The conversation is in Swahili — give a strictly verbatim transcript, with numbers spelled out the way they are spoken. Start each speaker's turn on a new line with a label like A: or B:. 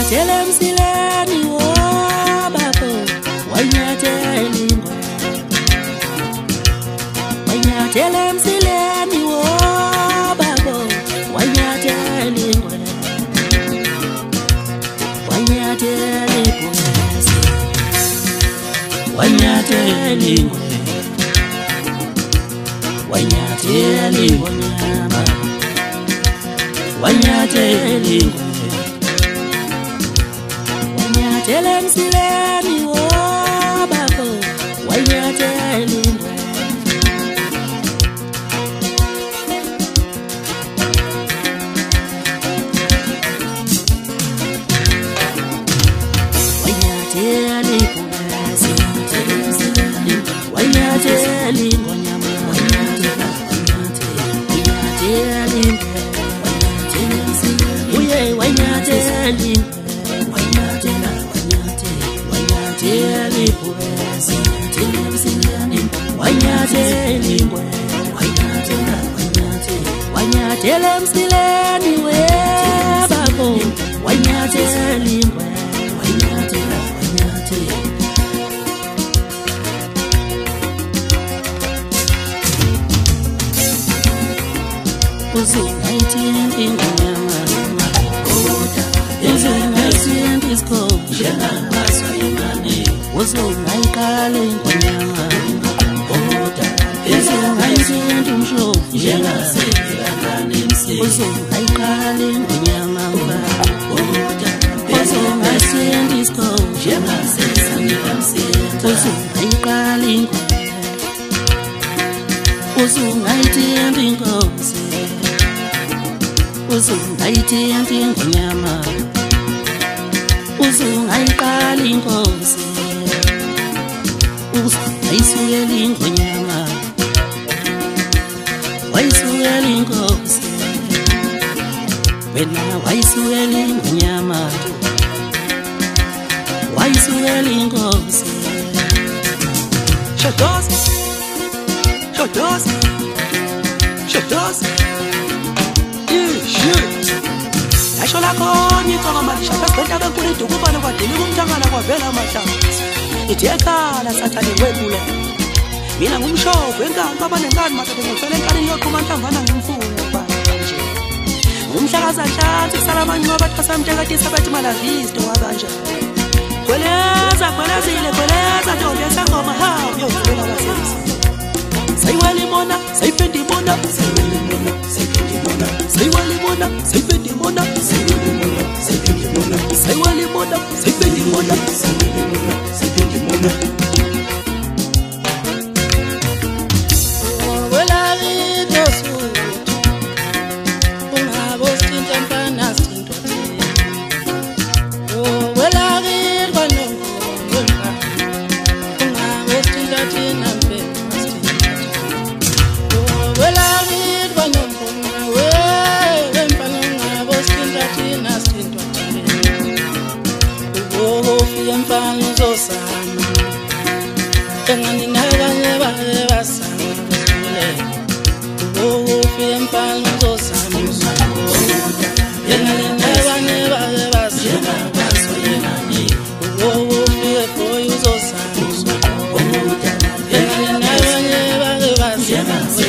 A: Wanyatele msileni wo babo, wanyatele ngwe. Wanyatele msileni wo babo, wanyatele ngwe. Wanyatele pwese, wanyatele ngwe. Wanyatele wanyama, wanyatele ngwe. Wanyatele msileni wo babo, wanyatele ngwe. Wanyatele pwese, wanyatele wanyama, wanyatele, wanyatele ngwe. Wanyatele msileni, uye wanyatele. Wanyatele pwese, wanyatele ngwe. Wanyatele msileni we babo, wanyatele ngwe. Uzungaithindi ngonyama, uzungaithindi isikhobo, uzungayiqala ingonyama, uzungaithindi umshlovu, uzungayiqala ingonyama, uzungaithindi isikhobo, uzungayiqala ingonyama, uzungayithindi inkosi, uzungayithindi ingonyama, uzungayiqala inkosi, uzungayisukela ingonyama, wayisukela inkosi, wena wayisukela ingonyama, wayisukela inkosi.
B: Shadows, shadows, shadows. Asho la konye kwa mali shaka kwenda benkulu dukubana kwa dili kumtangana kwa vela mashangazi. Ithekala sathane webule. Mina ngumshovu enkanga abanengane mathathe ngifele enkani yoqhuma ntambana ngimfuno banje. Umhlakaza hlanzi salamanye ngobathatha mtekatisa bathi malavisto wabanje. Kweleza kwelezile kweleza ntombi esangoma hawo yovula abasisi. Sayiwali mona sayifendi mona sayiwali mona sayifendi mona sayiwali mona sayifendi mona sayiwali mona sayifendi mona sayiwali mona sayifendi mona sayiwali mona sayifendi mona.
A: Engani nabanye baye basana oh ufie mpalo zosana engani nabanye baye basana oh ufie koyo zosana engani nabanye baye basana